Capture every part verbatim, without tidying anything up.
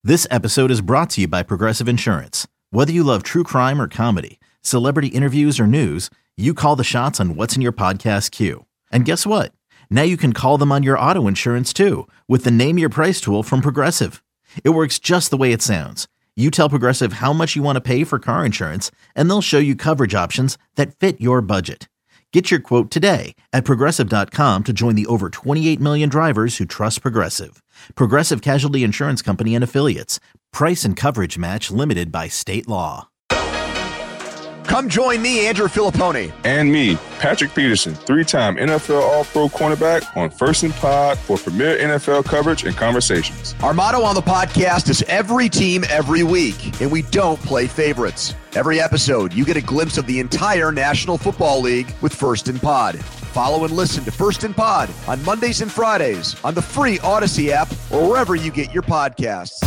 This episode is brought to you by Progressive Insurance. Whether you love true crime or comedy, celebrity interviews or news, you call the shots on what's in your podcast queue. And guess what? Now you can call them on your auto insurance too with the Name Your Price tool from Progressive. It works just the way it sounds. You tell Progressive how much you want to pay for car insurance, and they'll show you coverage options that fit your budget. Get your quote today at Progressive dot com to join the over twenty-eight million drivers who trust Progressive. Progressive Casualty Insurance Company and Affiliates. Price and coverage match limited by state law. Come join me, Andrew Filippone. And me, Patrick Peterson, three-time N F L All-Pro cornerback on First and Pod for premier N F L coverage and conversations. Our motto on the podcast is every team, every week, and we don't play favorites. Every episode, you get a glimpse of the entire National Football League with First and Pod. Follow and listen to First and Pod on Mondays and Fridays on the free Odyssey app or wherever you get your podcasts.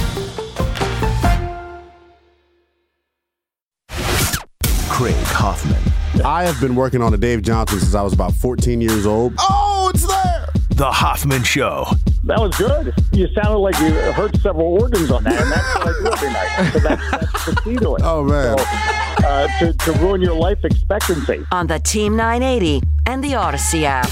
Craig Hoffman. I have been working on a Dave Johnson since I was about fourteen years old. Oh, it's there! The Hoffman Show. That was good. You sounded like you hurt several organs on that, and that's what I do every night. So that's, that's the key to it. Oh, man. So, uh, to, to ruin your life expectancy. On the Team nine eighty and the Odyssey app.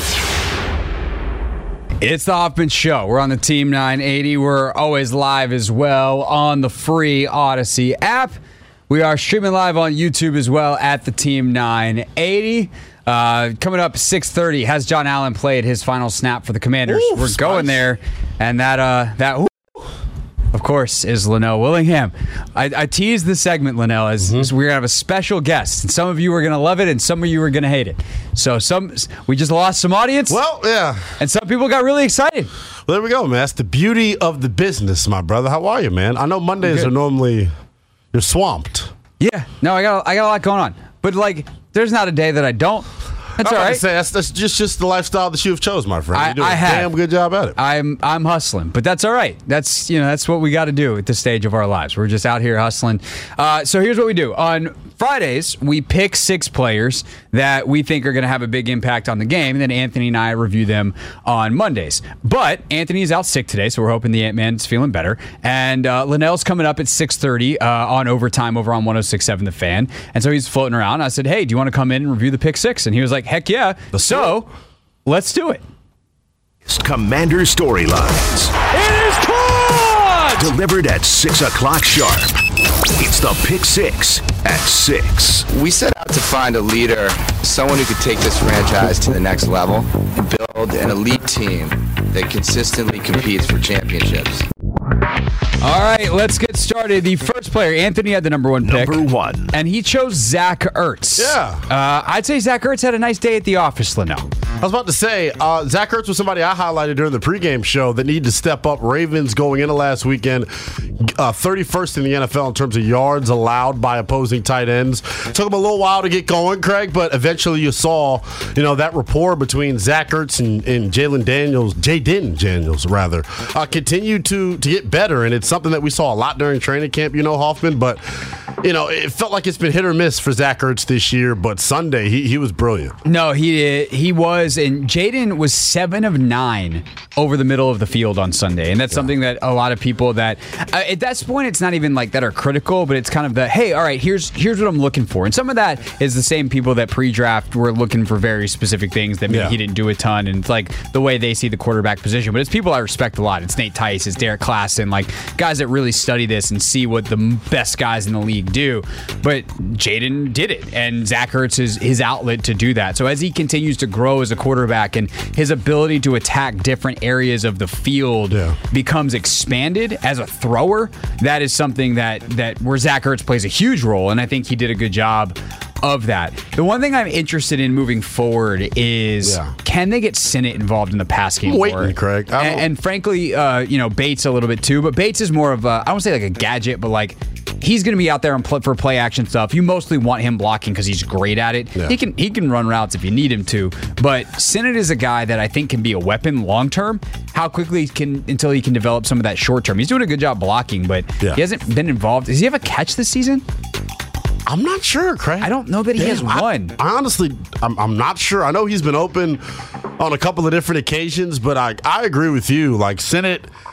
It's the Hoffman Show. We're on the Team nine eighty. We're always live as well on the free Odyssey app. We are streaming live on YouTube as well at the Team nine eighty. Uh, coming up six thirty, has John Allen played his final snap for the Commanders? Ooh, We're spice. going there, and that uh, that. Ooh, of course, is Linnell Willingham. I, I teased this segment, Linnell, as, Mm-hmm. as we're going to have a special guest. And some of you are going to love it, and some of you are going to hate it. So some we just lost some audience. Well, yeah. And some people got really excited. Well, there we go, man. That's the beauty of the business, my brother. How are you, man? I know Mondays are normally, you're swamped. Yeah. No, I got I got a lot going on. But, like, there's not a day that I don't. That's I all was about right. to say, that's, that's just, just the lifestyle that you've chose, my friend. I- You're doing I a have. damn good job at it. I'm I'm hustling, but that's all right. That's you know that's what we got to do at this stage of our lives. We're just out here hustling. Uh, so here's what we do on Fridays: we pick six players that we think are going to have a big impact on the game, and then Anthony and I review them on Mondays. But Anthony's out sick today, so we're hoping the Ant-Man's feeling better. And uh, Linnell's coming up at six thirty uh, on overtime over on one oh six point seven The Fan, and so he's floating around. I said, "Hey, do you want to come in and review the pick six?" And he was like, "Heck yeah!" So let's do it. Commander Storylines. It is caught! Delivered at six o'clock sharp. It's the Pick Six at six. We set out to find a leader, someone who could take this franchise to the next level and build an elite team that consistently competes for championships. All right, let's get started. The first player, Anthony, had the number one pick. Number one. And he chose Zach Ertz. Yeah. Uh, I'd say Zach Ertz had a nice day at the office, Linnell. I was about to say, uh, Zach Ertz was somebody I highlighted during the pregame show that needed to step up. Ravens going into last weekend, uh, thirty-first in the N F L in terms of yards allowed by opposing tight ends. Took him a little while to get going, Craig, but eventually you saw, you know, that rapport between Zach Ertz and, and Jalen Daniels, Jaden Daniels, rather, uh, continued to, to get better, and it's something that we saw a lot during training camp, you know, Hoffman, but, you know, it felt like it's been hit or miss for Zach Ertz this year, but Sunday, he, he was brilliant. No, he he was, and Jaden was seven of nine over the middle of the field on Sunday, and that's yeah. something that a lot of people that, uh, at that point, it's not even like that are critical, but it's kind of the, hey, all right, here's here's what I'm looking for, and some of that is the same people that pre-draft were looking for very specific things that maybe yeah. he didn't do a ton, and it's like the way they see the quarterback position, but it's people I respect a lot. It's Nate Tice, it's Derek Klassen, like guys that really study this and see what the best guys in the league do, but Jaden did it, and Zach Ertz is his outlet to do that. So as he continues to grow as a quarterback and his ability to attack different areas of the field yeah. becomes expanded as a thrower, that is something that that where Zach Ertz plays a huge role, and I think he did a good job of that. The one thing I'm interested in moving forward is yeah. can they get Sinnott involved in the pass game? I'm waiting, more? Craig. And, and frankly, uh, you know, Bates a little bit too, but Bates is more of a, I don't say like a gadget, but like he's going to be out there and play, for play action stuff. You mostly want him blocking because he's great at it. Yeah. He can he can run routes if you need him to, but Sinnott is a guy that I think can be a weapon long term. How quickly can until he can develop some of that short term? He's doing a good job blocking, but yeah. he hasn't been involved. Does he have a catch this season? I'm not sure, Craig. I don't know that he Damn, has one. I, I honestly, I'm, I'm not sure. I know he's been open on a couple of different occasions, but I, I agree with you. Like, Sinnott,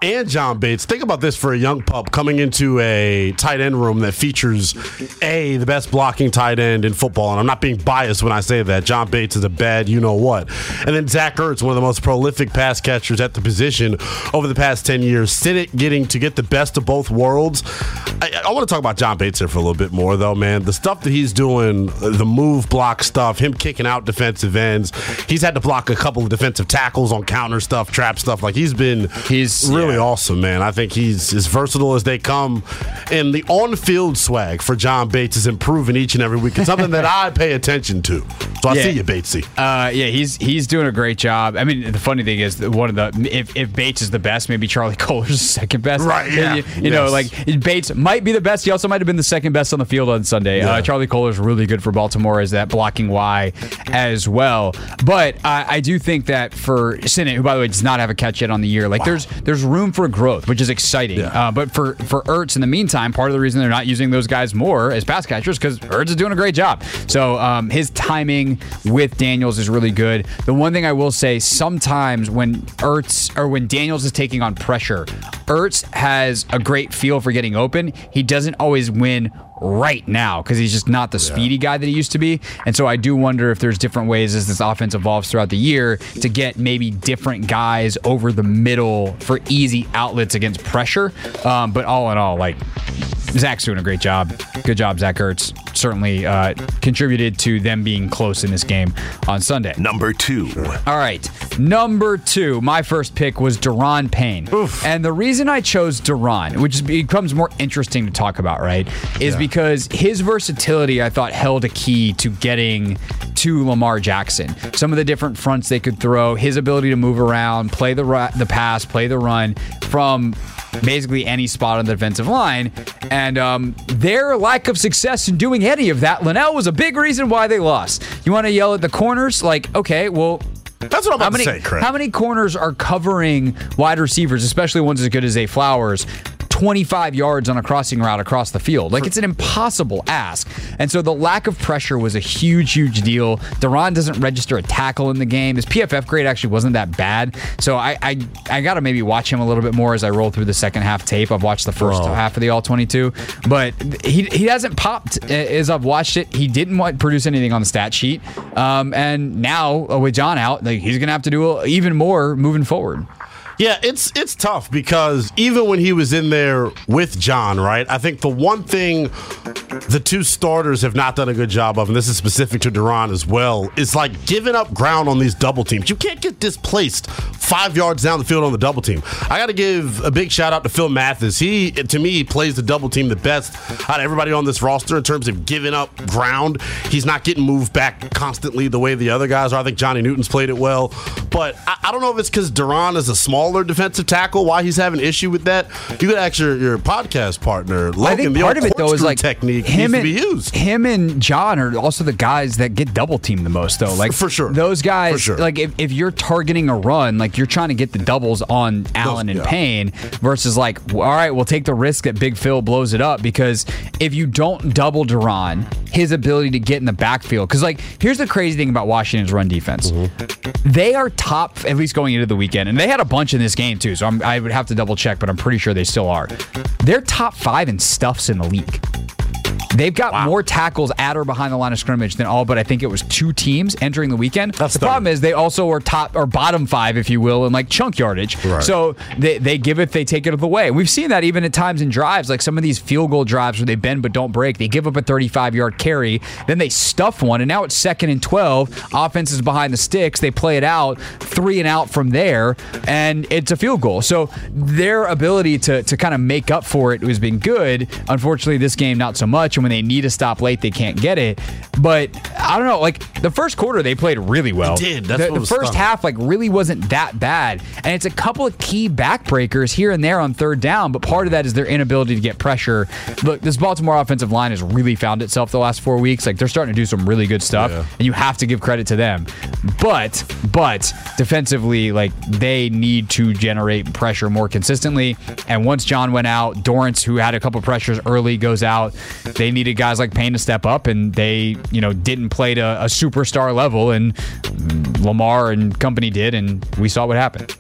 and John Bates. Think about this for a young pup coming into a tight end room that features, A, the best blocking tight end in football. And I'm not being biased when I say that. John Bates is a bad you-know-what. And then Zach Ertz, one of the most prolific pass catchers at the position over the past ten years. Sinnott getting to get the best of both worlds. I, I want to talk about John Bates here for a little bit more, though, man. The stuff that he's doing, the move block stuff, him kicking out defensive ends. He's had to block a couple of defensive tackles on counter stuff, trap stuff. Like, he's been he's really yeah. awesome, man. I think he's as versatile as they come. And the on-field swag for John Bates is improving each and every week. It's something that I pay attention to. So I yeah. see you, Batesy. Uh, yeah, he's he's doing a great job. I mean, the funny thing is, that one of the if, if Bates is the best, maybe Charlie Kolar's the second best. Right, yeah. You, you yes. know, like, Bates might be the best. He also might have been the second best on the field on Sunday. Yeah. Uh, Charlie Kolar's really good for Baltimore as that blocking Y as well. But I, I do think that for Sinnott, who, by the way, does not have a catch yet on the year, like, wow. there's there's room for growth, which is exciting. Yeah. Uh, but for, for Ertz, in the meantime, part of the reason they're not using those guys more as pass catchers because Ertz is doing a great job. So um, his timing with Daniels is really good. The one thing I will say, sometimes when Ertz or when Daniels is taking on pressure, Ertz has a great feel for getting open. He doesn't always win right now because he's just not the speedy guy that he used to be. And so I do wonder if there's different ways as this offense evolves throughout the year to get maybe different guys over the middle for easy outlets against pressure. Um, but all in all, like, Zach's doing a great job. Good job, Zach Ertz. Certainly uh, contributed to them being close in this game on Sunday. Number two. All right. Number two. My first pick was Daron Payne. Oof. And the reason I chose Daron, which becomes more interesting to talk about, right, is yeah. because his versatility, I thought, held a key to getting to Lamar Jackson. Some of the different fronts they could throw, his ability to move around, play the, ru- the pass, play the run from basically any spot on the defensive line. And um, their lack of success in doing any of that, Linnell, was a big reason why they lost. You want to yell at the corners? Like, okay, well, that's what I'm about how many, to say, Craig. How many corners are covering wide receivers, especially ones as good as Zay Flowers, twenty-five yards on a crossing route across the field? Like, it's an impossible ask. And so the lack of pressure was a huge, huge deal. Daron doesn't register a tackle in the game. His P F F grade actually wasn't that bad. So I I, I got to maybe watch him a little bit more as I roll through the second half tape. I've watched the first Bro. half of the all twenty-two. But he he hasn't popped as I've watched it. He didn't want, produce anything on the stat sheet. Um, and now, with John out, like, he's going to have to do even more moving forward. Yeah, it's it's tough because even when he was in there with John, right, I think the one thing the two starters have not done a good job of, and this is specific to Daron as well, is like giving up ground on these double teams. You can't get displaced five yards down the field on the double team. I got to give a big shout out to Phil Mathis. He, to me, plays the double team the best out of everybody on this roster in terms of giving up ground. He's not getting moved back constantly the way the other guys are. I think Johnny Newton's played it well. But I, I don't know if it's because Daron is a smaller defensive tackle, why he's having an issue with that. You could ask your, your podcast partner, Logan. I think the part old of it, though, is like technique him needs and, to be used. Him and John are also the guys that get double teamed the most, though. Like, for sure. Those guys, for sure. like, if, if you're targeting a run, like, you're trying to get the doubles on Allen those, and yeah. Payne versus, like, all right, we'll take the risk that Big Phil blows it up, because if you don't double Daron, his ability to get in the backfield, because, like, here's the crazy thing about Washington's run defense. Mm-hmm. They are top, at least going into the weekend, and they had a bunch in this game, too, so I'm, I would have to double check, but I'm pretty sure they still are. They're top five in stuffs in the league. They've got wow. more tackles at or behind the line of scrimmage than all but I think it was two teams entering the weekend. That's the stunning. Problem is they also are top or bottom five, if you will, in like chunk yardage. Right. So they, they give it, they take it away. We've seen that even at times in drives, like some of these field goal drives where they bend but don't break. They give up a thirty-five-yard carry, then they stuff one, and now it's second and twelve. Offense is behind the sticks. They play it out, three and out from there, and it's a field goal. So their ability to, to kind of make up for it has been good. Unfortunately, this game, not so much. When they need a stop late, they can't get it. But I don't know, like the first quarter they played really well. They did. That's the, what the was first stunning. half like really wasn't that bad. And it's a couple of key backbreakers here and there on third down, but part of that is their inability to get pressure. Look, this Baltimore offensive line has really found itself the last four weeks. Like they're starting to do some really good stuff, yeah. and you have to give credit to them. But but defensively, like they need to generate pressure more consistently. And once John went out, Dorrance, who had a couple pressures early, goes out. They needed guys like Payne to step up, and they, you know, didn't play to a superstar level, and Lamar and company did, and we saw what happened.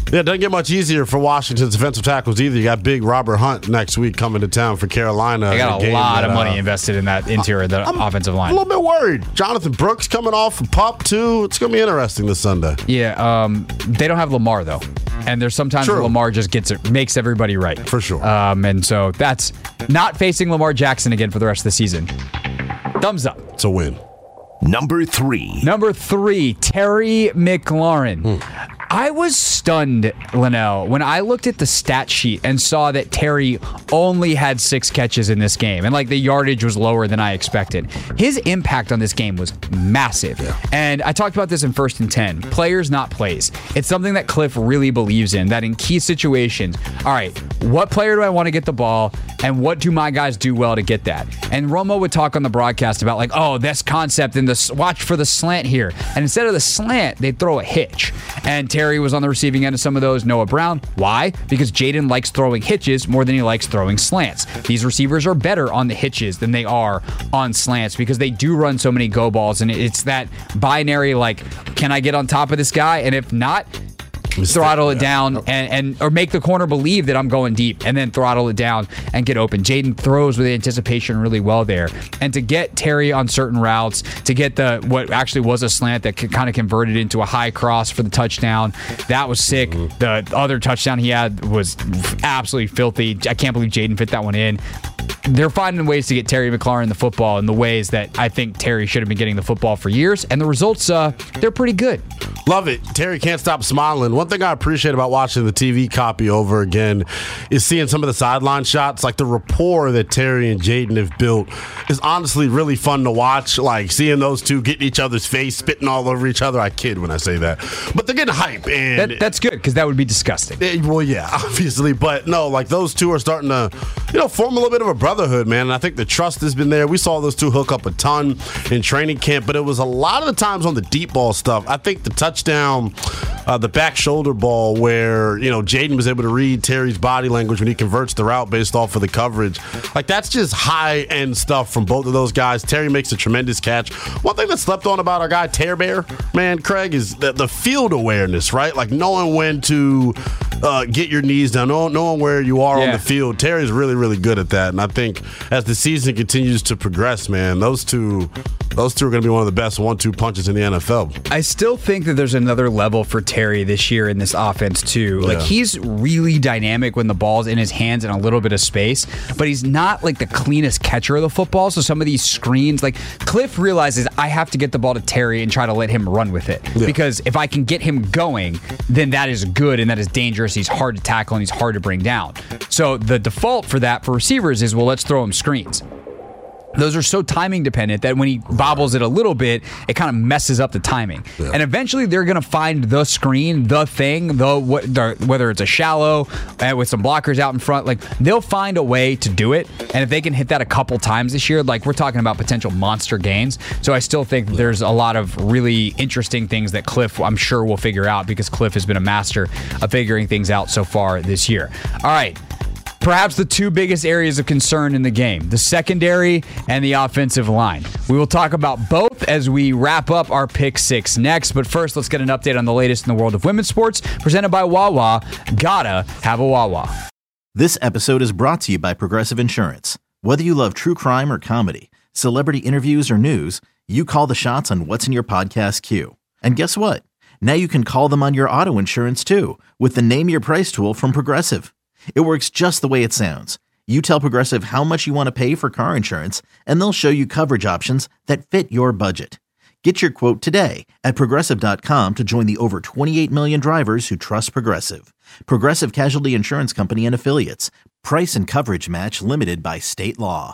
Yeah, it doesn't get much easier for Washington's defensive tackles either. You got big Robert Hunt next week coming to town for Carolina. They got a lot that, of money uh, invested in that interior, the I'm offensive line. A little bit worried. Jonathan Brooks coming off from PUP, too. It's going to be interesting this Sunday. Yeah, um, they don't have Lamar, though. And there's sometimes True. Lamar just gets it, makes everybody right. For sure. Um, and so that's not facing Lamar Jackson again for the rest of the season. Thumbs up. It's a win. Number three. Number three, Terry McLaurin. Hmm. I was stunned, Linnell, when I looked at the stat sheet and saw that Terry only had six catches in this game. And like the yardage was lower than I expected. His impact on this game was massive. Yeah. And I talked about this in First and ten. Players, not plays. It's something that Cliff really believes in, that in key situations, all right, what player do I want to get the ball and what do my guys do well to get that? And Romo would talk on the broadcast about like, oh, this concept and this, watch for the slant here. And instead of the slant, they'd throw a hitch. And Terry was on the receiving end of some of those. Noah Brown. Why? Because Jaden likes throwing hitches more than he likes throwing slants. These receivers are better on the hitches than they are on slants because they do run so many go balls. And it's that binary, like, can I get on top of this guy? And if not, throttle it down and, and or make the corner believe that I'm going deep and then throttle it down and get open. Jaden throws with anticipation really well there. And to get Terry on certain routes, to get the what actually was a slant that kind of converted into a high cross for the touchdown, that was sick. Mm-hmm. The other touchdown he had was absolutely filthy. I can't believe Jaden fit that one in. They're finding ways to get Terry McLaurin the football in the ways that I think Terry should have been getting the football for years. And the results, uh, they're pretty good. Love it. Terry can't stop smiling. One thing I appreciate about watching the T V copy over again is seeing some of the sideline shots. Like the rapport that Terry and Jaden have built is honestly really fun to watch. Like seeing those two get in each other's face, spitting all over each other. I kid when I say that. But they're getting hype. And that, that's good because that would be disgusting. It, well, yeah, obviously. But no, like those two are starting to, you know, form a little bit of a brotherhood, man. And I think the trust has been there. We saw those two hook up a ton in training camp, but it was a lot of the times on the deep ball stuff. I think the touchdown, uh, the back shoulder ball where, you know, Jaden was able to read Terry's body language when he converts the route based off of the coverage. Like, that's just high-end stuff from both of those guys. Terry makes a tremendous catch. One thing that's slept on about our guy, Tear Bear, man, Craig, is the, the field awareness, right? Like, knowing when to uh, get your knees down, knowing, knowing where you are yeah. on the field. Terry's really, really good at that. And I think as the season continues to progress, man, those two those two are going to be one of the best one two punches in the N F L. I still think that there's another level for Terry this year in this offense, too. Like, yeah. he's really dynamic when the ball's in his hands in a little bit of space, but he's not, like, the cleanest catcher of the football. So some of these screens, like, Cliff realizes I have to get the ball to Terry and try to let him run with it. Yeah. Because if I can get him going, then that is good and that is dangerous. He's hard to tackle and he's hard to bring down. So the default for that for receivers is, well, let's throw him screens. Those are so timing dependent that when he bobbles it a little bit, it kind of messes up the timing. Yeah. And eventually they're going to find the screen, the thing, the, what, the whether it's a shallow uh, with some blockers out in front, like they'll find a way to do it. And if they can hit that a couple times this year, like we're talking about potential monster gains. So I still think there's a lot of really interesting things that Cliff, I'm sure, will figure out because Cliff has been a master of figuring things out so far this year. All right. Perhaps the two biggest areas of concern in the game, the secondary and the offensive line. We will talk about both as we wrap up our Pick Six next. But first, let's get an update on the latest in the world of women's sports. Presented by Wawa. Gotta have a Wawa. This episode is brought to you by Progressive Insurance. Whether you love true crime or comedy, celebrity interviews or news, you call the shots on what's in your podcast queue. And guess what? Now you can call them on your auto insurance too with the Name Your Price tool from Progressive. It works just the way it sounds. You tell Progressive how much you want to pay for car insurance, and they'll show you coverage options that fit your budget. Get your quote today at Progressive dot com to join the over twenty-eight million drivers who trust Progressive. Progressive Casualty Insurance Company and Affiliates. Price and coverage match limited by state law.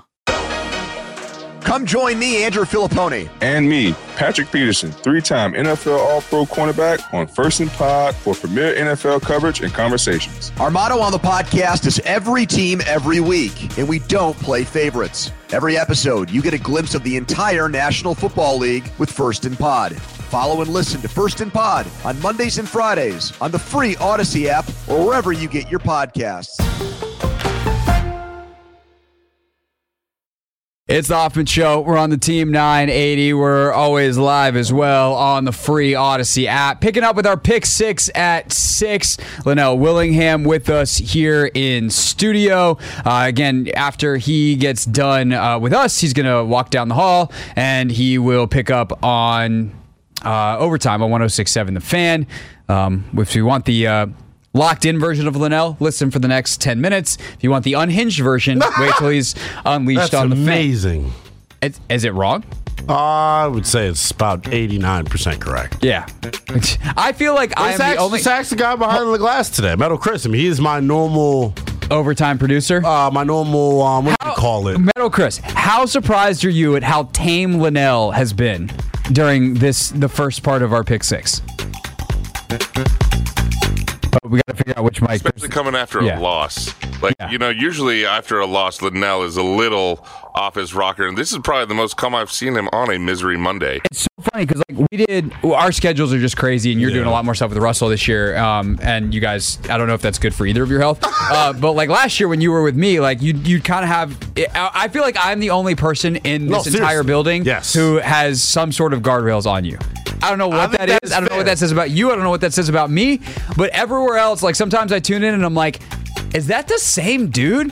Come join me, Andrew Filippone. And me, Patrick Peterson, three-time N F L All-Pro cornerback on First and Pod for premier N F L coverage and conversations. Our motto on the podcast is every team, every week, and we don't play favorites. Every episode, you get a glimpse of the entire National Football League with First and Pod. Follow and listen to First and Pod on Mondays and Fridays on the free Odyssey app or wherever you get your podcasts. It's the Hoffman Show. We're on the Team nine eighty. We're always live as well on the free Odyssey app. Picking up with our pick six at six. Linnell Willingham with us here in studio. Uh, again, after he gets done uh, with us, he's going to walk down the hall and he will pick up on uh, overtime on one oh six point seven The Fan. Um, if you want the... Uh, locked-in version of Linnell, listen for the next ten minutes. If you want the unhinged version, wait till he's unleashed That's on the amazing. Fan. Is, is it wrong? Uh, I would say it's about eighty-nine percent correct. Yeah. I feel like I am the only... Sax the guy behind the glass today, Metal Chris. I mean, he is my normal... Overtime producer? Uh, my normal, um, what how, do you call it? Metal Chris, how surprised are you at how tame Linnell has been during this the first part of our pick six? We got to figure out which mic. Especially coming after yeah. a loss. Like, yeah. you know, usually after a loss, Linnell is a little off his rocker. And this is probably the most calm I've seen him on a Misery Monday. It's so funny because, like, we did, well, our schedules are just crazy, and you're yeah. doing a lot more stuff with Russell this year. Um, and you guys, I don't know if that's good for either of your health. uh, but, like, last year when you were with me, like, you you kind of have, I feel like I'm the only person in no, this seriously. entire building yes. who has some sort of guardrails on you. I don't know what that is. I don't fair. know what that says about you. I don't know what that says about me. But everywhere else, like sometimes I tune in and I'm like, is that the same dude?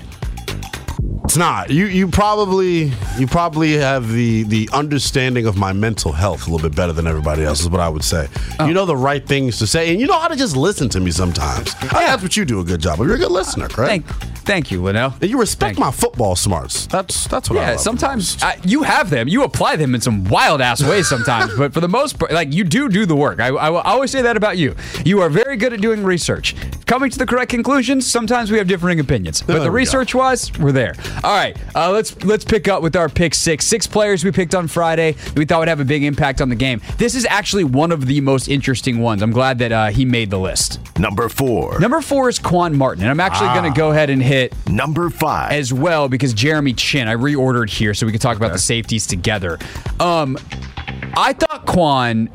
It's not. You you probably you probably have the the understanding of my mental health a little bit better than everybody else is what I would say. Oh. You know the right things to say, and you know how to just listen to me sometimes. Yeah. That's what you do a good job of. You're a good listener, correct? Thank, thank you, Linnell. And you respect thank my you. football smarts. That's that's what yeah, I love. Yeah, sometimes I, you have them. You apply them in some wild ass ways sometimes, but for the most part, like you do do the work. I, I, I always say that about you. You are very good at doing research, coming to the correct conclusions. Sometimes we have differing opinions, but the research wise, we're there. All right. Uh, Let's let's pick up with our pick six. Six players we picked on Friday that we thought would have a big impact on the game. This is actually one of the most interesting ones. I'm glad that uh, he made the list. Number four. Number four is Quan Martin, and I'm actually ah. going to go ahead and hit number five as well because Jeremy Chin. I reordered here so we can talk okay. about the safeties together. Um, I thought Quan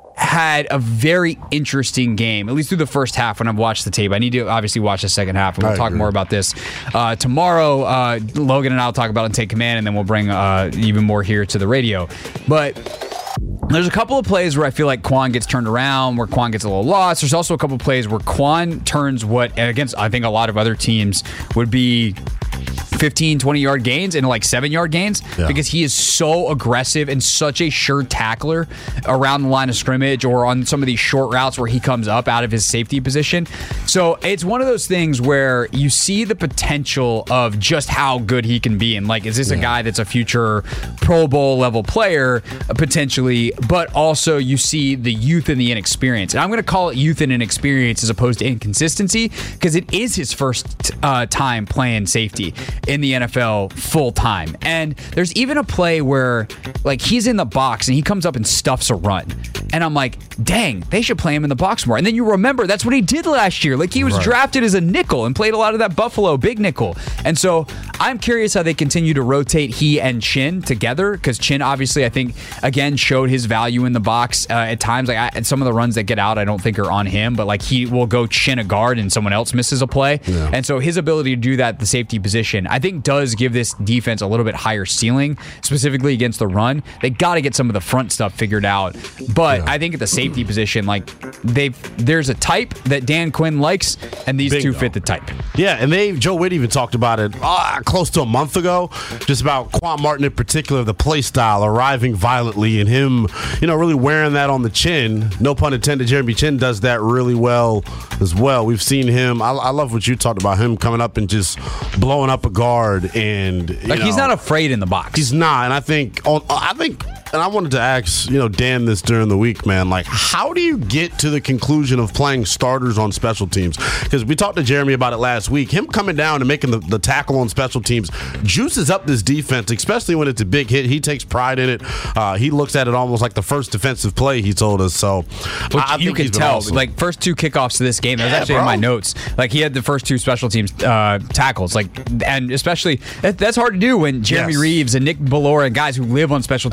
had a very interesting game, at least through the first half when I've watched the tape. I need to obviously watch the second half, and we'll I talk agree. more about this uh, tomorrow. Uh, Logan and I will talk about it and take command, and then we'll bring uh, even more here to the radio. But there's a couple of plays where I feel like Quan gets turned around, where Quan gets a little lost. There's also a couple of plays where Quan turns what, against I think a lot of other teams, would be fifteen, twenty-yard gains into like seven-yard gains yeah. because he is so aggressive and such a sure tackler around the line of scrimmage or on some of these short routes where he comes up out of his safety position. So it's one of those things where you see the potential of just how good he can be. And like, is this yeah. a guy that's a future Pro Bowl level player potentially, but also you see the youth and the inexperience. And I'm going to call it youth and inexperience as opposed to inconsistency because it is his first uh, time playing safety in the N F L full time. And there's even a play where like he's in the box and he comes up and stuffs a run. And I'm like, dang, they should play him in the box more. And then you remember that's what he did last year. Like he was right. drafted as a nickel and played a lot of that Buffalo big nickel. And so I'm curious how they continue to rotate he and Chin together because Chin obviously I think again showed his value in the box uh, at times. Like I, and some of the runs that get out I don't think are on him, but like he will go Chin a guard and someone else misses a play. Yeah. And so his ability to do that at the safety position I think does give this defense a little bit higher ceiling, specifically against the run. They got to get some of the front stuff figured out. But yeah. I think at the safety position, like they there's a type that Dan Quinn likes, and these Bingo. two fit the type. Yeah, and they Joe Witt even talked about it uh, close to a month ago, just about Quan Martin in particular, the play style, arriving violently, and him, you know, really wearing that on the chin. No pun intended. Jeremy Chin does that really well as well. We've seen him. I, I love what you talked about, him coming up and just blowing up a guard, and you like know, he's not afraid in the box. He's not, and I think, I think. And I wanted to ask, you know, Dan this during the week, man, like, how do you get to the conclusion of playing starters on special teams? Because we talked to Jeremy about it last week. Him coming down and making the, the tackle on special teams juices up this defense, especially when it's a big hit. He takes pride in it. Uh, he looks at it almost like the first defensive play, he told us. So Which I, I you think can tell, awesome. Like, first two kickoffs to this game, that was yeah, actually bro. in my notes. Like, he had the first two special teams uh, tackles. Like, and especially, that, that's hard to do when Jeremy yes. Reeves and Nick Bellora and guys who live on special teams are trying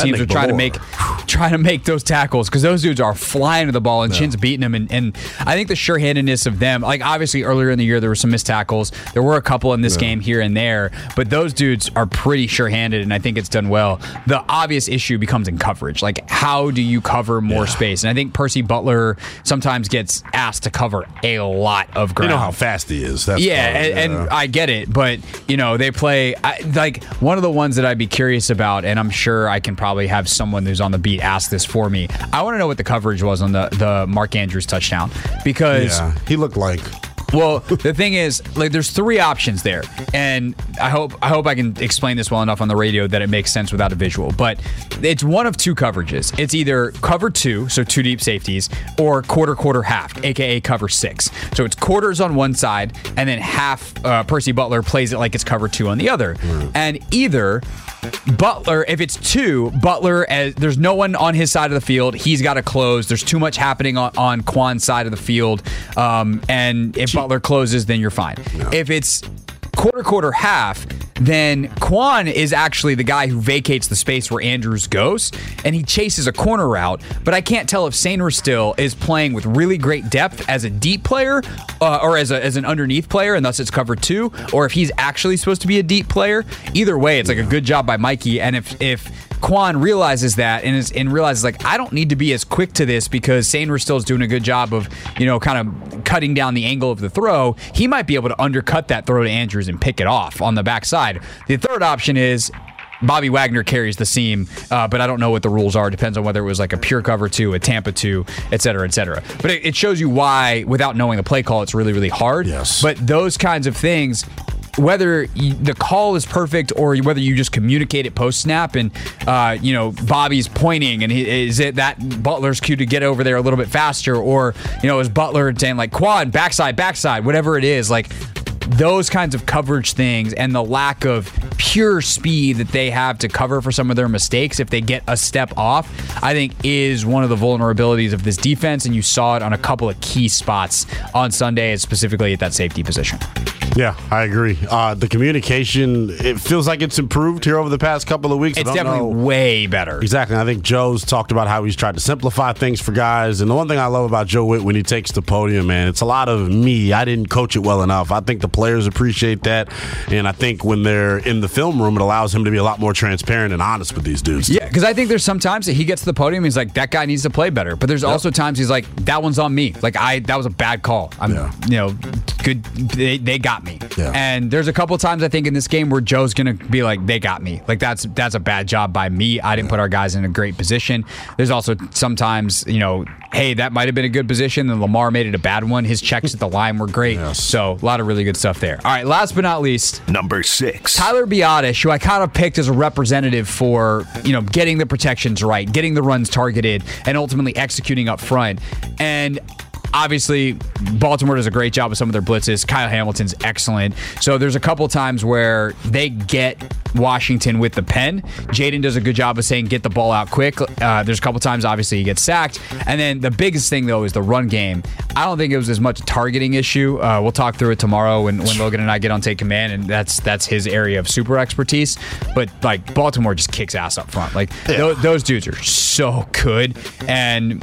trying to make trying to make those tackles because those dudes are flying to the ball and Yeah. Chin's beating them. And, and I think the sure-handedness of them, like obviously earlier in the year there were some missed tackles. There were a couple in this Yeah. game here and there, but those dudes are pretty sure-handed, and I think it's done well. The obvious issue becomes in coverage. Like, how do you cover more Yeah. space? And I think Percy Butler sometimes gets asked to cover a lot of ground. You know how fast he is. That's yeah, probably, and, and I get it, but you know they play I, like one of the ones that I'd be curious about, and I'm sure I can probably have someone who's on the beat ask this for me. I want to know what the coverage was on the the Mark Andrews touchdown because yeah, he looked like. Well, the thing is, like, there's three options there, and I hope I hope I can explain this well enough on the radio that it makes sense without a visual. But it's one of two coverages. It's either cover two, so two deep safeties, or quarter quarter half, aka cover six. So it's quarters on one side, and then half. Uh, Percy Butler plays it like it's cover two on the other, mm. and either. Butler, if it's two, Butler, as there's no one on his side of the field, he's got to close. There's too much happening on, on Quan's side of the field. Um, and if Butler closes, then you're fine. No. If it's quarter, quarter, half, then Quan is actually the guy who vacates the space where Andrews goes, and he chases a corner route. But I can't tell if Sainristil is playing with really great depth as a deep player uh, or as, a, as an underneath player, and thus it's cover two, or if he's actually supposed to be a deep player. Either way, it's like a good job by Mikey. And if if Quan realizes that and is and realizes like I don't need to be as quick to this because Sainristil is doing a good job of you know kind of cutting down the angle of the throw, he might be able to undercut that throw to Andrews and pick it off on the backside. The third option is Bobby Wagner carries the seam, uh, but I don't know what the rules are. It depends on whether it was like a pure cover two, a Tampa two, et cetera, et cetera. But it, it shows you why, without knowing the play call, it's really, really hard. Yes. But those kinds of things, whether you, the call is perfect or whether you just communicate it post snap and, uh, you know, Bobby's pointing and he, is it that Butler's cue to get over there a little bit faster, or, you know, is Butler saying like quad, backside, backside, whatever it is, like those kinds of coverage things and the lack of pure speed that they have to cover for some of their mistakes if they get a step off, I think is one of the vulnerabilities of this defense, and you saw it on a couple of key spots on Sunday, specifically at that safety position. Yeah, I agree. Uh, the communication, it feels like it's improved here over the past couple of weeks. It's definitely know. way better. Exactly. I think Joe's talked about how he's tried to simplify things for guys. And the one thing I love about Joe Witt when he takes the podium, man, it's a lot of me. I didn't coach it well enough. I think the players appreciate that. And I think when they're in the film room, it allows him to be a lot more transparent and honest with these dudes. Yeah, because I think there's sometimes that he gets to the podium, he's like, that guy needs to play better. But there's yep. also times he's like, that one's on me. Like, I that was a bad call. I'm, yeah. you know, good. They, they got me. Yeah. And there's a couple times I think in this game where Joe's gonna be like, they got me. Like that's that's a bad job by me. I didn't yeah. put our guys in a great position. There's also sometimes, you know, hey, that might have been a good position, and Lamar made it a bad one. His checks at the line were great. Yes. So a lot of really good stuff there. All right, last but not least, number six, Tyler Biadasz, who I kind of picked as a representative for, you know, getting the protections right, getting the runs targeted, and ultimately executing up front. And obviously, Baltimore does a great job with some of their blitzes. Kyle Hamilton's excellent. So there's a couple times where they get Washington with the pen. Jaden does a good job of saying, get the ball out quick. Uh, there's a couple times, obviously, he gets sacked. And then the biggest thing, though, is the run game. I don't think it was as much a targeting issue. Uh, we'll talk through it tomorrow when, when Logan and I get on Take Command, and that's that's his area of super expertise. But, like, Baltimore just kicks ass up front. Like, yeah. th- those dudes are so good. And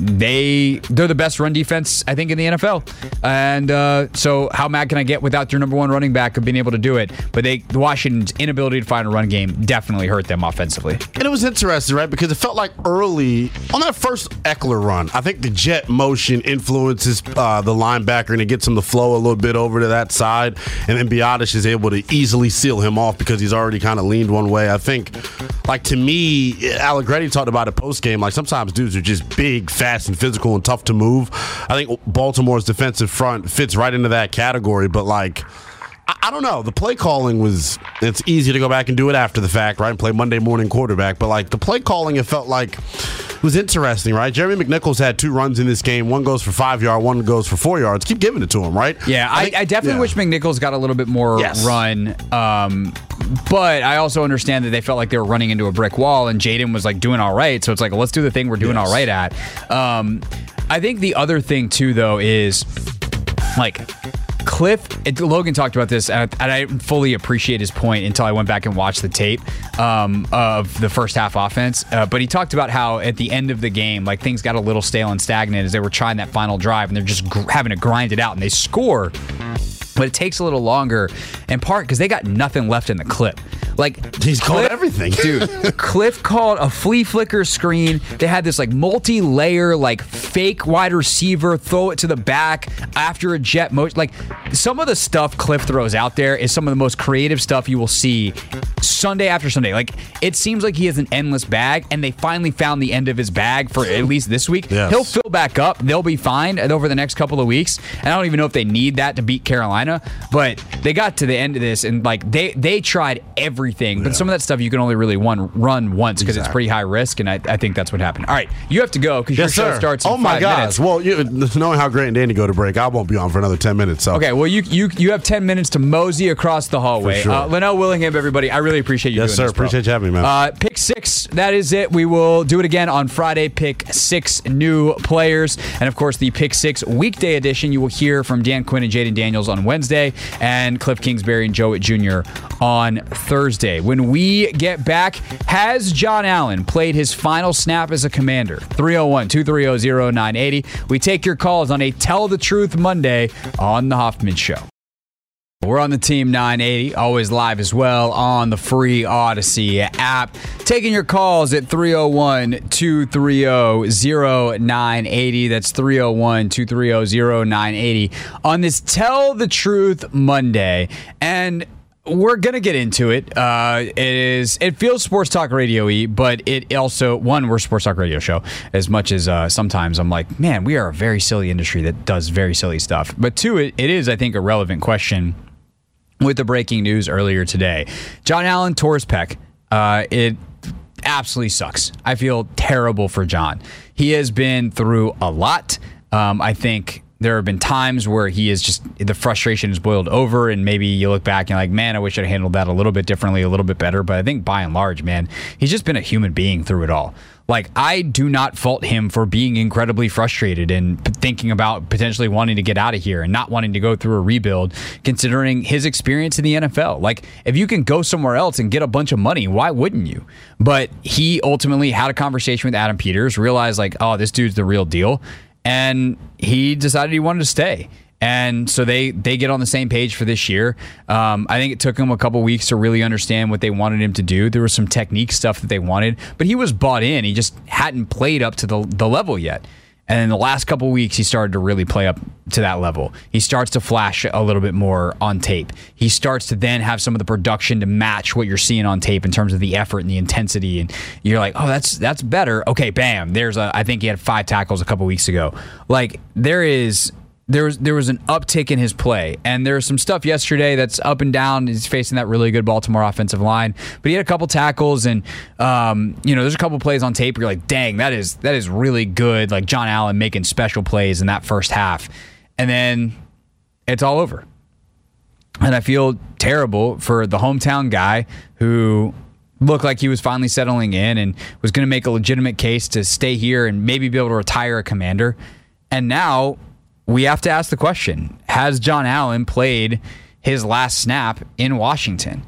they, they're the best run defense, I think, in the N F L. And uh, so how mad can I get without your number one running back of being able to do it? But they, Washington's inability to find a run game definitely hurt them offensively. And it was interesting, right? Because it felt like early, on that first Eckler run, I think the jet motion influences uh, the linebacker and it gets him to flow a little bit over to that side. And then Biadasz is able to easily seal him off because he's already kind of leaned one way. I think, like, to me, Allegretti talked about it post-game, like sometimes dudes are just big, fast, and physical and tough to move. I think Baltimore's defensive front fits right into that category, but like, I, I don't know. The play calling was, it's easy to go back and do it after the fact, right? And play Monday morning quarterback, but like the play calling, it felt like it was interesting, right? Jeremy McNichols had two runs in this game. One goes for five yards, one goes for four yards. Keep giving it to him, right? Yeah, I, I, I definitely yeah. wish McNichols got a little bit more yes. run. Um, but I also understand that they felt like they were running into a brick wall, and Jaden was like doing all right. So it's like, let's do the thing we're doing yes. all right at. Um, I think the other thing too, though, is like Cliff, it, Logan talked about this, and I, and I didn't fully appreciate his point until I went back and watched the tape um, of the first half offense. Uh, but he talked about how at the end of the game, like things got a little stale and stagnant as they were trying that final drive, and they're just gr- having to grind it out, and they score. But it takes a little longer, in part because they got nothing left in the clip. Like he's Cliff, called everything, dude. Cliff called a flea flicker screen. They had this like multi-layer, like fake wide receiver, throw it to the back after a jet motion. Like some of the stuff Cliff throws out there is some of the most creative stuff you will see Sunday after Sunday. Like it seems like he has an endless bag, and they finally found the end of his bag for at least this week. Yes. He'll fill back up. They'll be fine over the next couple of weeks. And I don't even know if they need that to beat Carolina, but they got to the end of this, and like they they tried everything. But yeah. some of that stuff you can only really one, run once because exactly. it's pretty high risk, and I, I think that's what happened. All right, you have to go because yes, your show sir. starts in oh my five gosh. minutes. Well, you, knowing how great and Danny go to break, I won't be on for another ten minutes. So okay, well you you you have ten minutes to mosey across the hallway. Sure. Uh, Linnell Willingham, everybody, I really appreciate you yes, doing sir. this. Yes, sir. Appreciate you having me, man. Uh, pick six. That is it. We will do it again on Friday. Pick six new players, and of course the pick six weekday edition. You will hear from Dan Quinn and Jaden Daniels on Wednesday, and Cliff Kingsbury and Joe Witt Junior on Thursday. When we get back, has John Allen played his final snap as a Commander? three oh one, two three oh, oh nine eight oh. We take your calls on a Tell the Truth Monday on The Hoffman Show. We're on the Team nine eighty, always live as well on the free Odyssey app. Taking your calls at three oh one, two three oh, oh nine eight oh. That's three oh one, two three oh, oh nine eight oh on this Tell the Truth Monday. And we're going to get into it. Uh, it is. It feels Sports Talk Radio-y, but it also, one, we're a Sports Talk Radio show, as much as uh, sometimes I'm like, man, we are a very silly industry that does very silly stuff. But two, it, it is, I think, a relevant question with the breaking news earlier today. John Allen tore his pec. Uh, it absolutely sucks. I feel terrible for John. He has been through a lot. Um, I think there have been times where he is just, the frustration has boiled over, and maybe you look back and like, man, I wish I'd handled that a little bit differently, a little bit better. But I think by and large, man, he's just been a human being through it all. Like, I do not fault him for being incredibly frustrated and thinking about potentially wanting to get out of here and not wanting to go through a rebuild, considering his experience in the N F L. Like, if you can go somewhere else and get a bunch of money, why wouldn't you? But he ultimately had a conversation with Adam Peters, realized like, oh, this dude's the real deal. And he decided he wanted to stay. And so they they get on the same page for this year. Um, I think it took him a couple weeks to really understand what they wanted him to do. There was some technique stuff that they wanted, but he was bought in. He just hadn't played up to the, the level yet. And in the last couple weeks, he started to really play up to that level. He starts to flash a little bit more on tape. He starts to then have some of the production to match what you're seeing on tape in terms of the effort and the intensity. And you're like, oh, that's that's better. Okay, bam. There's a. I think he had five tackles a couple weeks ago. Like there is. There was, there was an uptick in his play, and there's some stuff yesterday that's up and down. He's facing that really good Baltimore offensive line, but he had a couple tackles, and um, you know, there's a couple plays on tape where you're like, dang, that is that is really good. Like John Allen making special plays in that first half, and then it's all over. And I feel terrible for the hometown guy who looked like he was finally settling in and was going to make a legitimate case to stay here and maybe be able to retire a Commander, and now we have to ask the question, has John Allen played his last snap in Washington?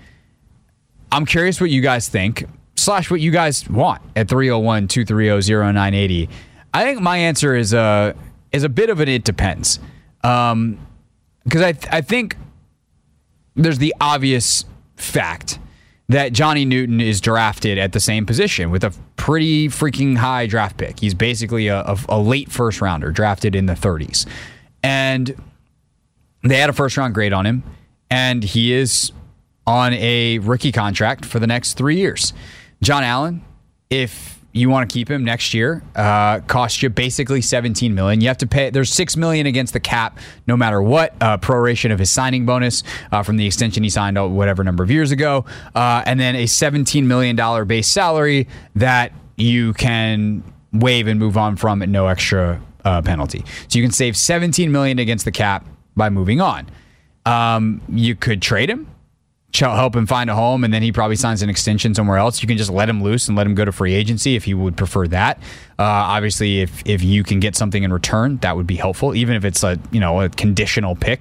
I'm curious what you guys think, slash what you guys want at three oh one, two three oh, oh nine eight oh. I think my answer is a, is a bit of an it depends. Um, because I, th- I think there's the obvious fact that Johnny Newton is drafted at the same position with a pretty freaking high draft pick. He's basically a, a, a late first rounder drafted in the thirties. And they had a first round grade on him, and he is on a rookie contract for the next three years. John Allen, if you want to keep him next year, uh, costs you basically seventeen million dollars. You have to pay, there's six million dollars against the cap no matter what, uh, proration of his signing bonus uh, from the extension he signed out whatever number of years ago, uh, and then a seventeen million dollars base salary that you can waive and move on from at no extra uh, penalty. So you can save seventeen million dollars against the cap by moving on. Um, you could trade him, help him find a home, and then he probably signs an extension somewhere else. You can just let him loose and let him go to free agency if you would prefer that. Uh, obviously, if if you can get something in return, that would be helpful, even if it's a you know a conditional pick.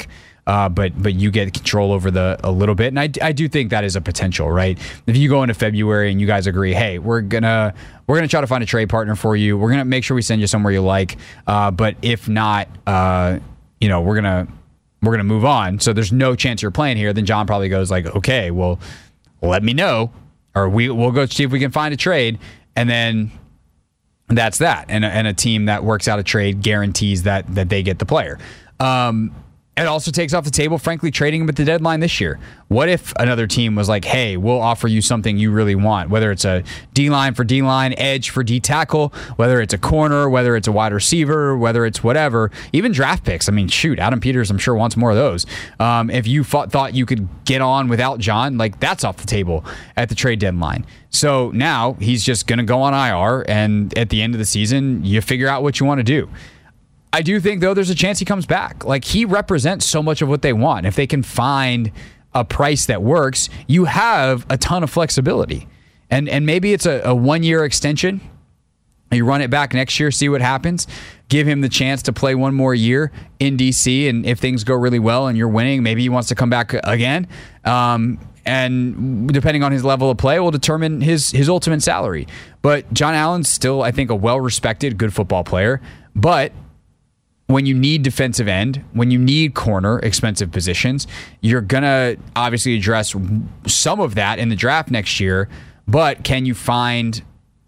uh, but but you get control over the a little bit. And I, I do think that is a potential, right? If you go into February and you guys agree, hey, we're gonna we're gonna try to find a trade partner for you. We're gonna make sure we send you somewhere you like. Uh, but if not, uh, you know, we're gonna we're gonna move on. So there's no chance you're playing here. Then John probably goes like, okay, well, let me know, or we we'll go see if we can find a trade, and then that's that. And a, and a team that works out a trade guarantees that that they get the player. Um, it also takes off the table, frankly, trading him at the deadline this year. What if another team was like, hey, we'll offer you something you really want, whether it's a D-line for D-line, edge for D-tackle, whether it's a corner, whether it's a wide receiver, whether it's whatever, even draft picks. I mean, shoot, Adam Peters, I'm sure, wants more of those. Um, if you fought, thought you could get on without John, like that's off the table at the trade deadline. So now he's just going to go on I R, and at the end of the season, you figure out what you want to do. I do think, though, there's a chance he comes back. Like, he represents so much of what they want. If they can find a price that works, you have a ton of flexibility. And and maybe it's a, a one-year extension. You run it back next year, see what happens. Give him the chance to play one more year in D C, and if things go really well and you're winning, maybe he wants to come back again. Um, and depending on his level of play, will determine his his ultimate salary. But John Allen's still, I think, a well-respected, good football player. But when you need defensive end, when you need corner, expensive positions, you're going to obviously address some of that in the draft next year. But can you find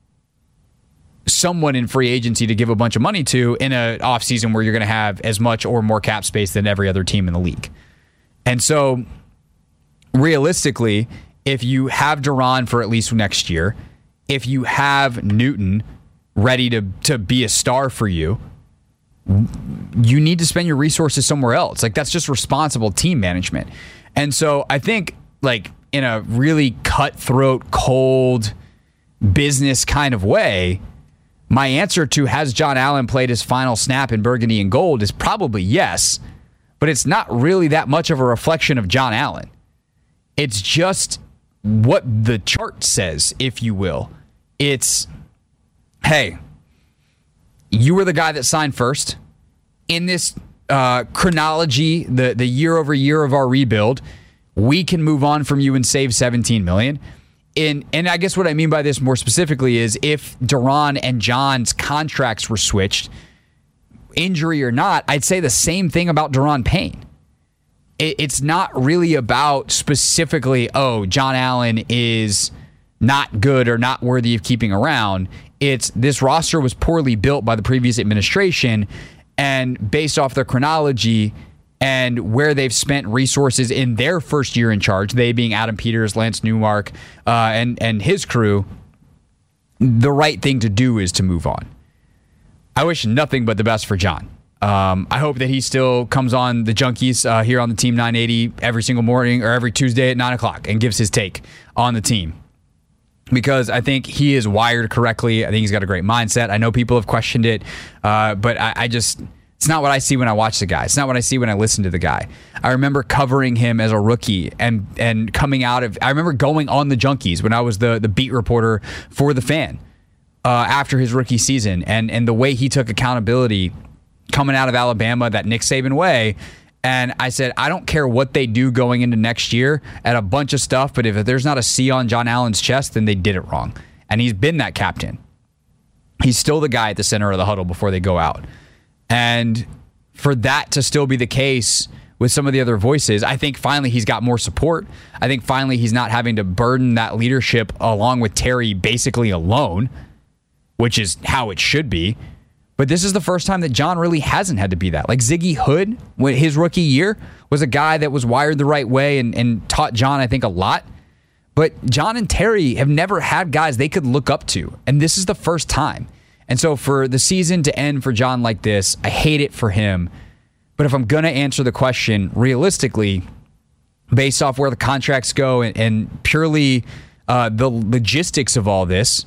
someone in free agency to give a bunch of money to in an offseason where you're going to have as much or more cap space than every other team in the league? And so realistically, if you have Duran for at least next year, if you have Newton ready to, to be a star for you, you need to spend your resources somewhere else. Like, that's just responsible team management. And so I think, like, in a really cutthroat, cold business kind of way, my answer to has John Allen played his final snap in burgundy and gold is probably yes, but it's not really that much of a reflection of John Allen. It's just what the chart says, if you will. It's, hey, you were the guy that signed first. In this uh, chronology, the, the year over year of our rebuild, we can move on from you and save seventeen million dollars. In, and I guess what I mean by this more specifically is if Duran and John's contracts were switched, injury or not, I'd say the same thing about Duran Payne. It, it's not really about specifically, oh, John Allen is not good or not worthy of keeping around. It's this roster was poorly built by the previous administration, and based off their chronology and where they've spent resources in their first year in charge, they being Adam Peters, Lance Newmark, uh, and, and his crew, the right thing to do is to move on. I wish nothing but the best for John. Um, I hope that he still comes on the Junkies uh, here on the Team nine eighty every single morning or every Tuesday at nine o'clock and gives his take on the team. Because I think he is wired correctly. I think he's got a great mindset. I know people have questioned it, uh, but I, I just, it's not what I see when I watch the guy. It's not what I see when I listen to the guy. I remember covering him as a rookie and and coming out of, I remember going on the Junkies when I was the, the beat reporter for The Fan uh, after his rookie season, and, and the way he took accountability coming out of Alabama, that Nick Saban way. And I said, I don't care what they do going into next year at a bunch of stuff, but if there's not a C on John Allen's chest, then they did it wrong. And he's been that captain. He's still the guy at the center of the huddle before they go out. And for that to still be the case with some of the other voices, I think finally he's got more support. I think finally he's not having to burden that leadership along with Terry basically alone, which is how it should be. But this is the first time that John really hasn't had to be that. Like Ziggy Hood, when his rookie year, was a guy that was wired the right way and, and taught John, I think, a lot. But John and Terry have never had guys they could look up to. And this is the first time. And so for the season to end for John like this, I hate it for him. But if I'm going to answer the question realistically, based off where the contracts go and, and purely uh, the logistics of all this,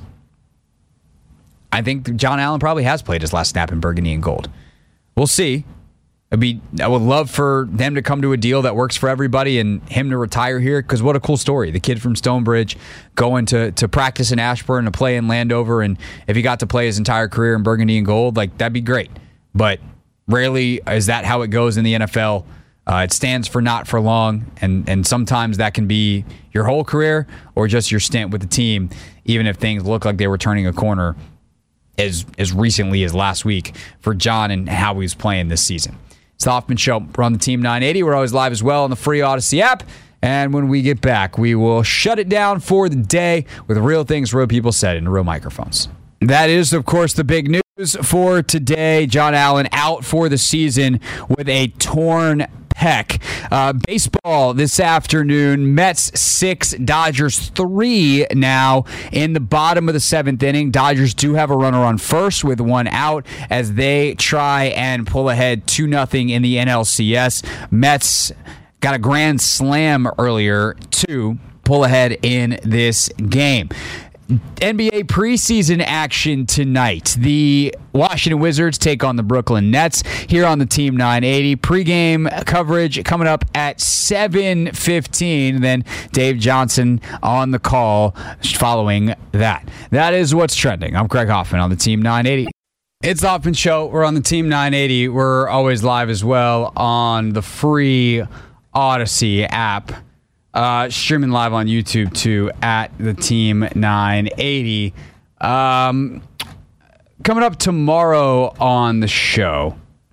I think John Allen probably has played his last snap in burgundy and gold. We'll see. It'd be, I would love for them to come to a deal that works for everybody and him to retire here, because what a cool story. The kid from Stonebridge going to, to practice in Ashburn, to play in Landover, and if he got to play his entire career in burgundy and gold, like that'd be great. But rarely is that how it goes in the N F L. Uh, it stands for not for long, and, and sometimes that can be your whole career or just your stint with the team, even if things look like they were turning a corner as, as recently as last week for John and how he was playing this season. It's the Hoffman Show. We're on the Team nine eighty. We're always live as well on the free Odyssey app. And when we get back, we will shut it down for the day with real things real people said into real microphones. That is, of course, the big news for today. John Allen out for the season with a torn pec. Uh, baseball this afternoon. Mets six, Dodgers three now in the bottom of the seventh inning. Dodgers do have a runner on first with one out as they try and pull ahead two nothing in the N L C S. Mets got a grand slam earlier to pull ahead in this game. N B A preseason action tonight. The Washington Wizards take on the Brooklyn Nets here on the Team nine eighty. Pre-game coverage coming up at seven fifteen. Then Dave Johnson on the call following that. That is what's trending. I'm Craig Hoffman on the Team nine eighty. It's the Hoffman Show. We're on the Team nine eighty. We're always live as well on the free Odyssey app. Uh, streaming live on YouTube, too, at the Team nine eighty. Um, coming up tomorrow on the show.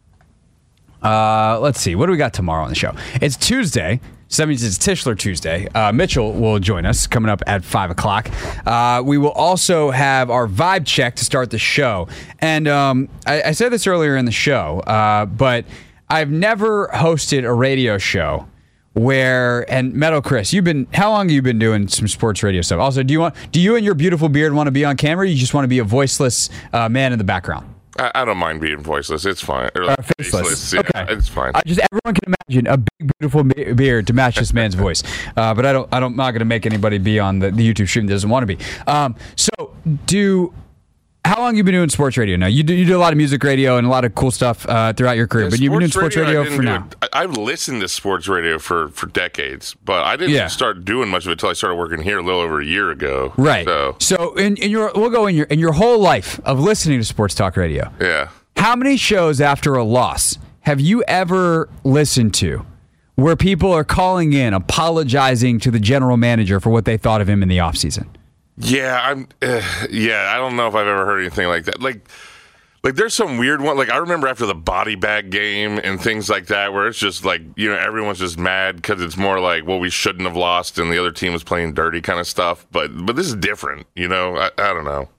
Uh, let's see. What do we got tomorrow on the show? It's Tuesday. So that means it's Tischler Tuesday. Uh, Mitchell will join us coming up at five o'clock. Uh, we will also have our vibe check to start the show. And um, I, I said this earlier in the show, uh, but I've never hosted a radio show where, and Meadow Chris, you've been, how long have you been doing some sports radio stuff? Also, do you want, do you and your beautiful beard want to be on camera, or you just want to be a voiceless uh, man in the background? I, I don't mind being voiceless. It's fine. Or uh, faceless. faceless. Yeah, okay, it's fine. I just everyone can imagine a big, beautiful be- beard to match this man's voice. Uh, but I don't. I don't. I'm not going to make anybody be on the, the YouTube stream that doesn't want to be. Um, so do. How long have you been doing sports radio now? You do, you do a lot of music radio and a lot of cool stuff uh, throughout your career, yeah, but you've been doing sports radio, radio for now. It. I've listened to sports radio for, for decades, but I didn't yeah. start doing much of it until I started working here a little over a year ago. Right. So, so in, in your we'll go in your in your whole life of listening to sports talk radio. Yeah. How many shows after a loss have you ever listened to where people are calling in apologizing to the general manager for what they thought of him in the offseason? Yeah, I'm. Uh, yeah, I don't know if I've ever heard anything like that. Like, like there's some weird one. Like I remember after the body bag game and things like that, where it's just like, you know, everyone's just mad because it's more like, well, we shouldn't have lost and the other team was playing dirty kind of stuff. But but this is different, you know. I, I don't know.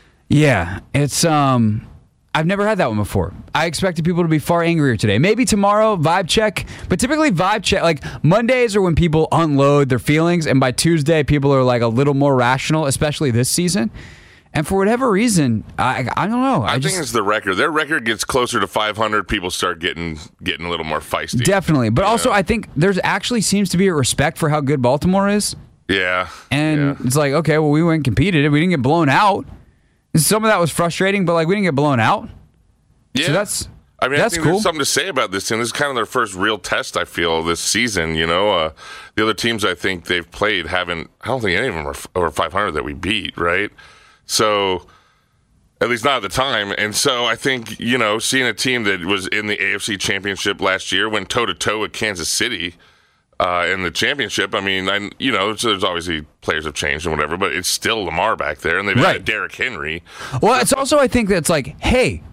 Yeah, it's um. I've never had that one before. I expected people to be far angrier today. Maybe tomorrow, vibe check. But typically vibe check, like Mondays are when people unload their feelings. And by Tuesday, people are like a little more rational, especially this season. And for whatever reason, I I don't know. I, I just, think it's the record. Their record gets closer to five hundred. People start getting getting a little more feisty. Definitely. But also, know? I think there's actually seems to be a respect for how good Baltimore is. Yeah. And yeah. it's like, okay, well, we went and competed. We didn't get blown out. Some of that was frustrating, but like we didn't get blown out. Yeah, so that's I mean, that's I think cool. There's something to say about this team. This is kind of their first real test, I feel, this season. You know, uh, the other teams I think they've played haven't. I don't think any of them are over five hundred that we beat, right? So, at least not at the time. And so I think, you know, seeing a team that was in the A F C Championship last year, went toe to toe with Kansas City. Uh, in the championship, I mean, I, you know, so there's obviously players have changed and whatever, but it's still Lamar back there, and they've right. had Derrick Henry. Well, it's also, I think that's like, hey,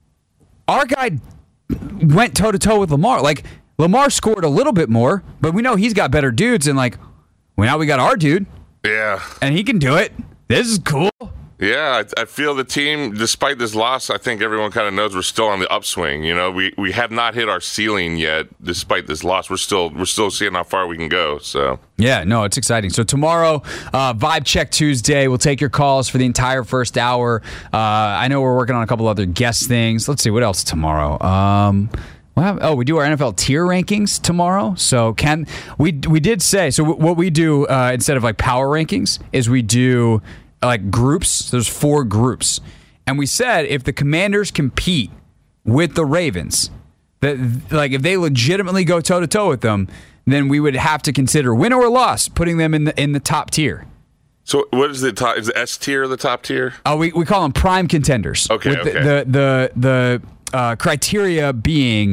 our guy went toe to toe with Lamar. Like Lamar scored a little bit more, but we know he's got better dudes, and like, well, now we got our dude. Yeah, and he can do it. This is cool. Yeah, I, I feel the team, despite this loss, I think everyone kind of knows we're still on the upswing. You know, we, we have not hit our ceiling yet, despite this loss. We're still we're still seeing how far we can go. So yeah, no, it's exciting. So tomorrow, uh, Vibe Check Tuesday, we'll take your calls for the entire first hour. Uh, I know we're working on a couple other guest things. Let's see what else tomorrow. Um, Well, oh, we do our N F L tier rankings tomorrow. So can we? We did say so. What we do uh, instead of like power rankings is we do like groups. There's four groups, and we said if the Commanders compete with the Ravens, that like if they legitimately go toe to toe with them, then we would have to consider win or loss, putting them in the in the top tier. So what is the top? Is the S tier the top tier? Oh, we we call them prime contenders. Okay, with okay. The the the, the uh, criteria being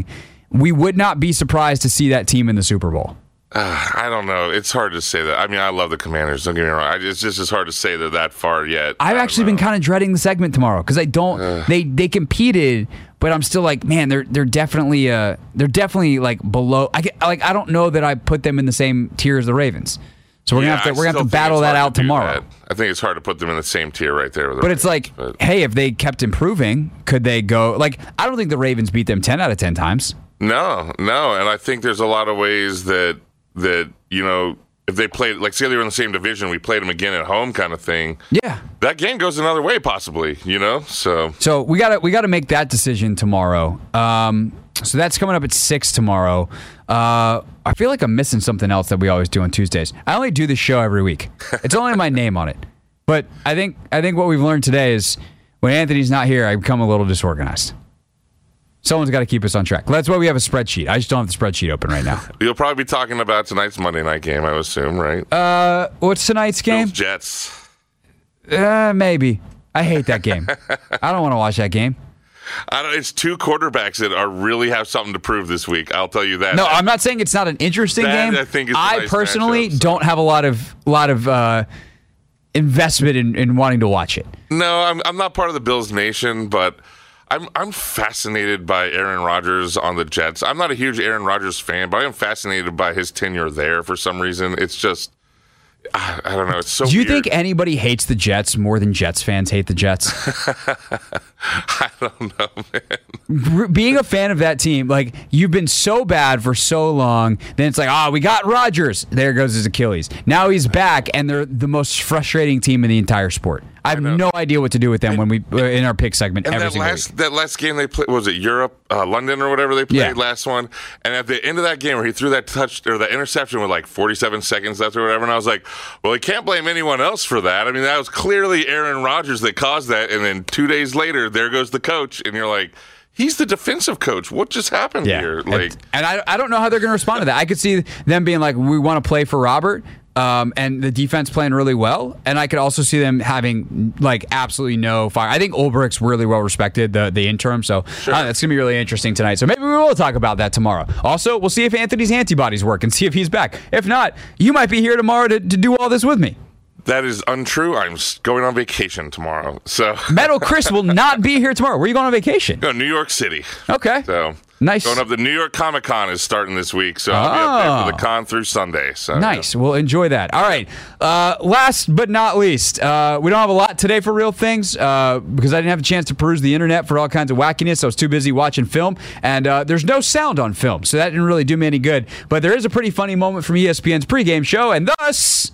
we would not be surprised to see that team in the Super Bowl. Uh, I don't know. It's hard to say that. I mean, I love the Commanders. Don't get me wrong. I, it's just as hard to say they're that far yet. I've actually know. been kind of dreading the segment tomorrow because I don't. Uh, they they competed, but I'm still like, man, they're they're definitely uh they're definitely like below. I get, like I don't know that I put them in the same tier as the Ravens. So we're yeah, gonna have to we're gonna have to battle that out to tomorrow. That. I think it's hard to put them in the same tier right there. With the but Ravens, it's like, but. hey, if they kept improving, could they go? Like, I don't think the Ravens beat them ten out of ten times. No, no, and I think there's a lot of ways that that you know if they played, like say they were in the same division, we played them again at home, kind of thing. Yeah, that game goes another way possibly. You know, so so we got to we got to make that decision tomorrow. Um, so that's coming up at six tomorrow. Uh, I feel like I'm missing something else that we always do on Tuesdays. I only do this show every week. It's only my name on it. But I think I think what we've learned today is when Anthony's not here, I become a little disorganized. Someone's got to keep us on track. That's why we have a spreadsheet. I just don't have the spreadsheet open right now. You'll probably be talking about tonight's Monday night game, I would assume, right? Uh, what's tonight's game? Bills Jets. Uh, maybe. I hate that game. I don't want to watch that game. I don't, it's two quarterbacks that are really have something to prove this week. I'll tell you that. No, I'm not saying it's not an interesting that, game. I think it's I nice personally matchup, so. don't have a lot of lot of uh, investment in, in wanting to watch it. No, I'm I'm not part of the Bills Nation, but I'm I'm fascinated by Aaron Rodgers on the Jets. I'm not a huge Aaron Rodgers fan, but I am fascinated by his tenure there for some reason. It's just. I don't know. It's so Do you weird. think anybody hates the Jets more than Jets fans hate the Jets? I don't know, man. Being a fan of that team, like, you've been so bad for so long, then it's like, oh, we got Rodgers. There goes his Achilles. Now he's back, and they're the most frustrating team in the entire sport. I have I no idea what to do with them when we uh, in our pick segment and every that single last, week. That last game they played, was it Europe, uh, London or whatever they played yeah. last one? And at the end of that game where he threw that touch or that interception with like forty-seven seconds left or whatever, and I was like, well, he can't blame anyone else for that. I mean, that was clearly Aaron Rodgers that caused that. And then two days later, there goes the coach, and you're like, he's the defensive coach. What just happened yeah. here? Like, and, and I, I don't know how they're going to respond to that. I could see them being like, we want to play for Robert. Um, and the defense playing really well, and I could also see them having like absolutely no fire. I think Ulbricht's really well respected, the the interim, so sure. uh, that's gonna be really interesting tonight. So maybe we will talk about that tomorrow. Also, we'll see if Anthony's antibodies work and see if he's back. If not, you might be here tomorrow to, to do all this with me. That is untrue. I'm going on vacation tomorrow. So Metal Chris will not be here tomorrow. Where are you going on vacation? Go to New York City. Okay. So nice. Going up. The New York Comic Con is starting this week, so I'll oh. be up there for the con through Sunday. So nice. Yeah. We'll enjoy that. All right. Uh, last but not least, uh, we don't have a lot today for Real Things uh, because I didn't have a chance to peruse the internet for all kinds of wackiness. I was too busy watching film, and uh, there's no sound on film, so that didn't really do me any good. But there is a pretty funny moment from E S P N's pregame show, and thus.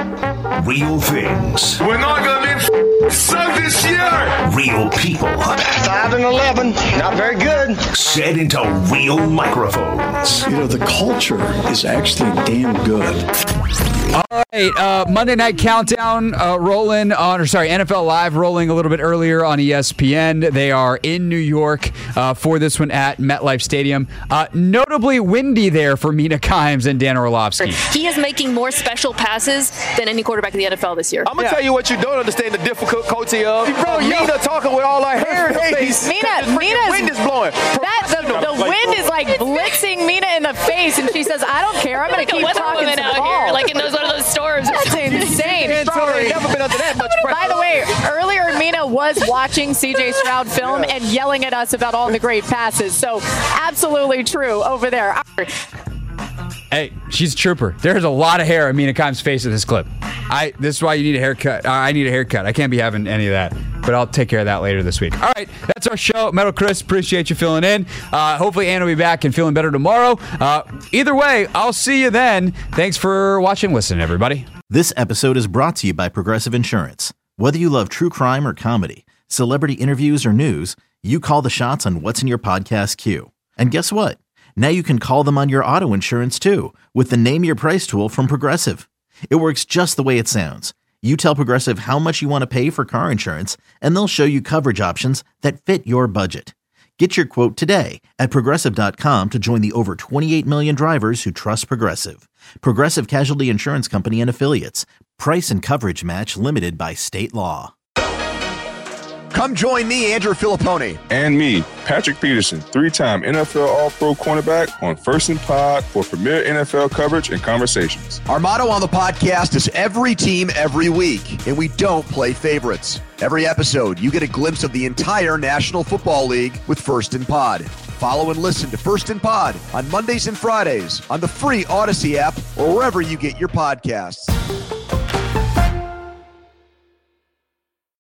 Real things. We're not going to be f- sucked this year. Real people. Five and eleven. Not very good. Said into real microphones. You know, the culture is actually damn good. All right, uh, Monday Night Countdown uh, rolling on, or sorry, N F L Live rolling a little bit earlier on E S P N. They are in New York uh, for this one at MetLife Stadium. Uh, notably windy there for Mina Kimes and Dan Orlovsky. He is making more special passes than any quarterback in the N F L this year. I'm going to yeah. tell you what you don't understand the difficulty of. Bro, Mina talking with all her hair in her face. Mina, Mina's wind is blowing. That, the, the wind is like blitzing Mina in the face, and she says, I don't care. I'm going to keep talking to the out ball. Here, like in those one of those storms. That's insane. Sorry. Never been under that much pressure. By the way, earlier Mina was watching C J Stroud film yeah. and yelling at us about all the great passes. So absolutely true over there. Hey, she's a trooper. There's a lot of hair on Mina Kimes' face in this clip. I. This is why you need a haircut. Uh, I need a haircut. I can't be having any of that. But I'll take care of that later this week. All right, that's our show. Metal Chris, appreciate you filling in. Uh, hopefully Ann will be back and feeling better tomorrow. Uh, either way, I'll see you then. Thanks for watching and listening, everybody. This episode is brought to you by Progressive Insurance. Whether you love true crime or comedy, celebrity interviews or news, you call the shots on what's in your podcast queue. And guess what? Now you can call them on your auto insurance too with the Name Your Price tool from Progressive. It works just the way it sounds. You tell Progressive how much you want to pay for car insurance, and they'll show you coverage options that fit your budget. Get your quote today at Progressive dot com to join the over twenty-eight million drivers who trust Progressive. Progressive Casualty Insurance Company and Affiliates. Price and coverage match limited by state law. Come join me, Andrew Filippone. And me, Patrick Peterson, three-time N F L All-Pro cornerback on First and Pod for premier N F L coverage and conversations. Our motto on the podcast is every team, every week, and we don't play favorites. Every episode, you get a glimpse of the entire National Football League with First and Pod. Follow and listen to First and Pod on Mondays and Fridays on the free Odyssey app or wherever you get your podcasts.